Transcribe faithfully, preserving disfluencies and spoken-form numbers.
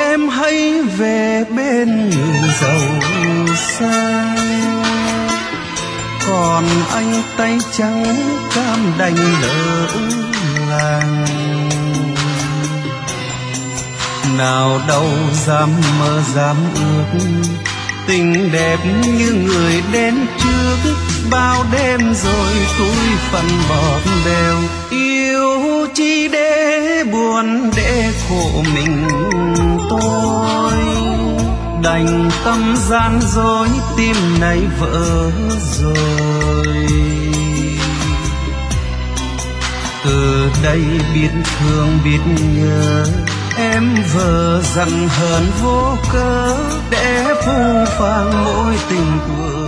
em hãy về bên người giàu sang, còn anh tay trắng cam đành lỡ làng. Nào đâu dám mơ dám ước, tình đẹp như người đến trước, bao đêm rồi túi phần bọt bèo. Yêu chi để buồn để khổ mình tôi, đành tâm gian dối tim này vỡ rồi. Từ đây biết thương biết nhớ, em vờ giận hờn vô cớ để phũ phàng mối tình của